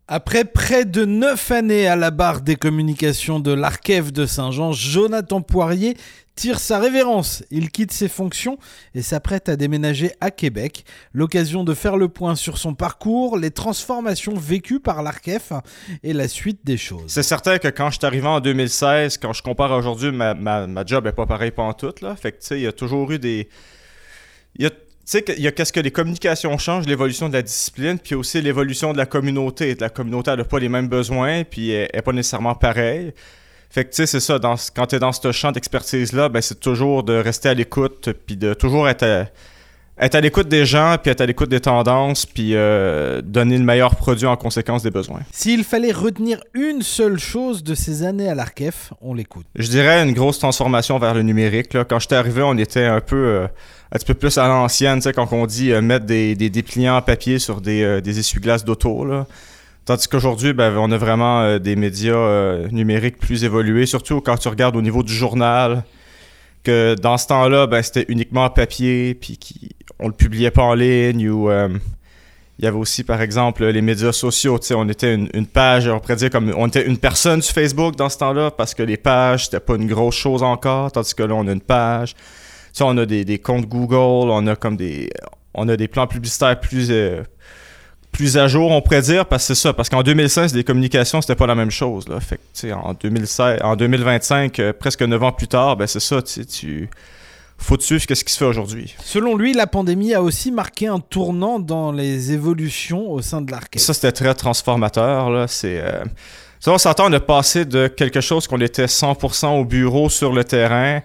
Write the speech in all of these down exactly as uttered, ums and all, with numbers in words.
Après près de neuf années à la barre des communications de l'Arkef de Saint-Jean, Jonathan Poirier tire sa révérence. Il quitte ses fonctions et s'apprête à déménager à Québec. L'occasion de faire le point sur son parcours, les transformations vécues par l'Arkef et la suite des choses. C'est certain que quand je suis arrivé en deux mille seize, quand je compare à aujourd'hui, ma, ma, ma job n'est pas pareille pantoute, là. Fait que tu sais, il y a toujours eu des... Il y a... Tu sais, il y a qu'est-ce que les communications changent, l'évolution de la discipline, puis aussi l'évolution de la communauté. La communauté, elle n'a pas les mêmes besoins, puis elle n'est pas nécessairement pareille. Fait que, tu sais, c'est ça, dans, quand tu es dans ce champ d'expertise-là, ben, c'est toujours de rester à l'écoute, puis de toujours être à, être à l'écoute des gens, puis être à l'écoute des tendances, puis euh, donner le meilleur produit en conséquence des besoins. S'il fallait retenir une seule chose de ces années à l'Arkef, on l'écoute. Je dirais une grosse transformation vers le numérique, là. Quand j'étais arrivé, on était un peu... Euh, un petit peu plus à l'ancienne, tu sais, quand on dit euh, mettre des, des dépliants en papier sur des, euh, des essuie-glaces d'auto, là. Tandis qu'aujourd'hui, ben, on a vraiment euh, des médias euh, numériques plus évolués, surtout quand tu regardes au niveau du journal, que dans ce temps-là, ben, c'était uniquement en papier, puis qui, on le publiait pas en ligne, ou euh, il y avait aussi, par exemple, les médias sociaux, tu sais, on était une, une page, on pourrait dire comme, on était une personne sur Facebook dans ce temps-là, parce que les pages, c'était pas une grosse chose encore, tandis que là, on a une page. Tu sais, on a des, des comptes Google, on a comme des, on a des plans publicitaires plus... Euh, plus à jour, on pourrait dire, parce que c'est ça, parce qu'en deux mille seize, les communications, c'était pas la même chose, là. Fait que, tu sais, en deux mille seize, en deux mille vingt-cinq, euh, presque neuf ans plus tard, ben c'est ça, tu sais, tu... faut suivre ce qui se fait aujourd'hui. Selon lui, la pandémie a aussi marqué un tournant dans les évolutions au sein de l'Arkef. Ça, c'était très transformateur, là, c'est... Euh... Ça, on s'entend, on a passé de quelque chose qu'on était cent pour cent au bureau, sur le terrain,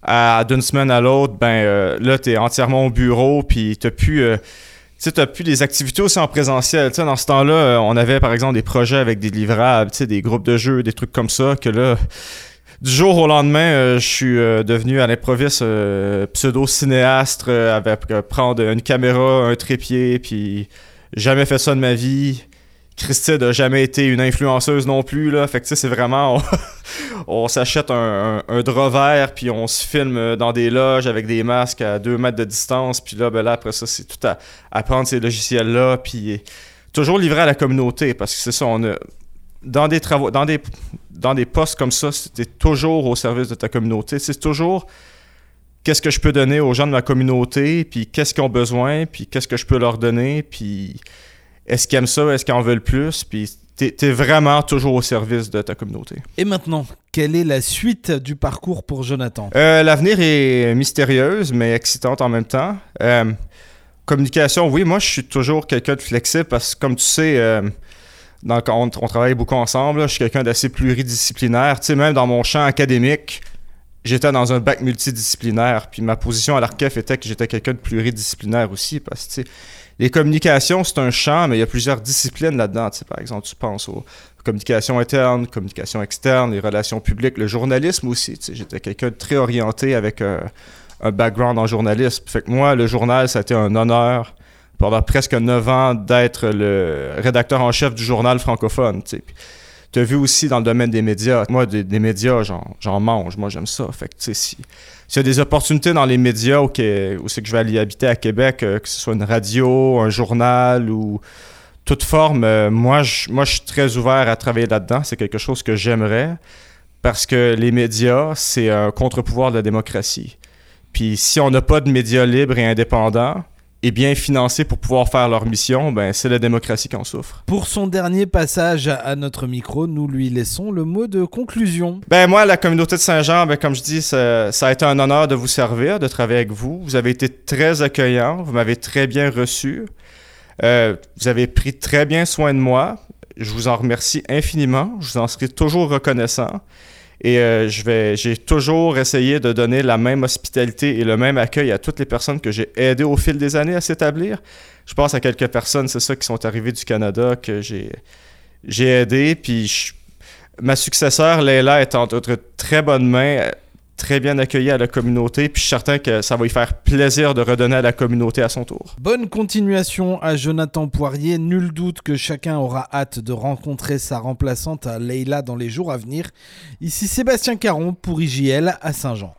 à d'une semaine à l'autre, ben euh, là, t'es entièrement au bureau, puis t'as pu... Euh... Tu sais, tu n'as plus des activités aussi en présentiel. Tu sais, dans ce temps-là, on avait par exemple des projets avec des livrables, tu sais, des groupes de jeux, des trucs comme ça, que là, du jour au lendemain, euh, je suis euh, devenu à l'improviste euh, pseudo-cinéaste euh, avec euh, prendre une caméra, un trépied, puis jamais fait ça de ma vie. Christine n'a jamais été une influenceuse non plus, là. Fait que tu sais, c'est vraiment... On, on s'achète un, un, un drap vert, puis on se filme dans des loges avec des masques à deux mètres de distance, puis là, ben là, après ça, c'est tout à, à prendre ces logiciels-là, puis toujours livré à la communauté, parce que c'est ça, on a... Dans des travaux, dans des, dans des postes comme ça, c'était toujours au service de ta communauté. C'est toujours qu'est-ce que je peux donner aux gens de ma communauté, puis qu'est-ce qu'ils ont besoin, puis qu'est-ce que je peux leur donner, puis... Est-ce qu'ils aiment ça? Est-ce qu'ils en veulent plus? Puis t'es, t'es vraiment toujours au service de ta communauté. Et maintenant, quelle est la suite du parcours pour Jonathan? Euh, l'avenir est mystérieuse, mais excitante en même temps. Euh, communication, oui, moi, je suis toujours quelqu'un de flexible parce que, comme tu sais, euh, dans, on, on travaille beaucoup ensemble, là, je suis quelqu'un d'assez pluridisciplinaire. Tu sais, même dans mon champ académique, j'étais dans un bac multidisciplinaire. Puis ma position à l'Arkef était que j'étais quelqu'un de pluridisciplinaire aussi parce que, tu sais, les communications, c'est un champ, mais il y a plusieurs disciplines là-dedans. Tu sais, par exemple, tu penses aux communications internes, communications externes, les relations publiques, le journalisme aussi. Tu sais, j'étais quelqu'un de très orienté avec un, un background en journalisme. Fait que moi, le journal, ça a été un honneur pendant presque neuf ans d'être le rédacteur en chef du journal francophone. Tu sais. Tu as vu aussi dans le domaine des médias. Moi, des, des médias, j'en, j'en mange. Moi, j'aime ça. Fait que, tu sais, si... S'il y a des opportunités dans les médias où, que, où c'est que je vais aller habiter à Québec, euh, que ce soit une radio, un journal ou toute forme, euh, moi, je, moi, je suis très ouvert à travailler là-dedans. C'est quelque chose que j'aimerais parce que les médias, c'est un contre-pouvoir de la démocratie. Puis si on n'a pas de médias libres et indépendants et bien financés pour pouvoir faire leur mission, ben c'est la démocratie qui en souffre. Pour son dernier passage à notre micro, nous lui laissons le mot de conclusion. Ben moi, la communauté de Saint-Jean, ben comme je dis, ça, ça a été un honneur de vous servir, de travailler avec vous. Vous avez été très accueillants, vous m'avez très bien reçu. Euh, vous avez pris très bien soin de moi. Je vous en remercie infiniment. Je vous en serai toujours reconnaissant. Et euh, je vais, j'ai toujours essayé de donner la même hospitalité et le même accueil à toutes les personnes que j'ai aidées au fil des années à s'établir. Je pense à quelques personnes, c'est ça, qui sont arrivées du Canada, que j'ai, j'ai aidé. Puis je, ma successeur, Leila, est entre très bonnes mains, très bien accueillie à la communauté. Puis je suis certain que ça va lui faire plaisir de redonner à la communauté à son tour. Bonne continuation à Jonathan Poirier. Nul doute que chacun aura hâte de rencontrer sa remplaçante à Leila dans les jours à venir. Ici Sébastien Caron pour I J L à Saint-Jean.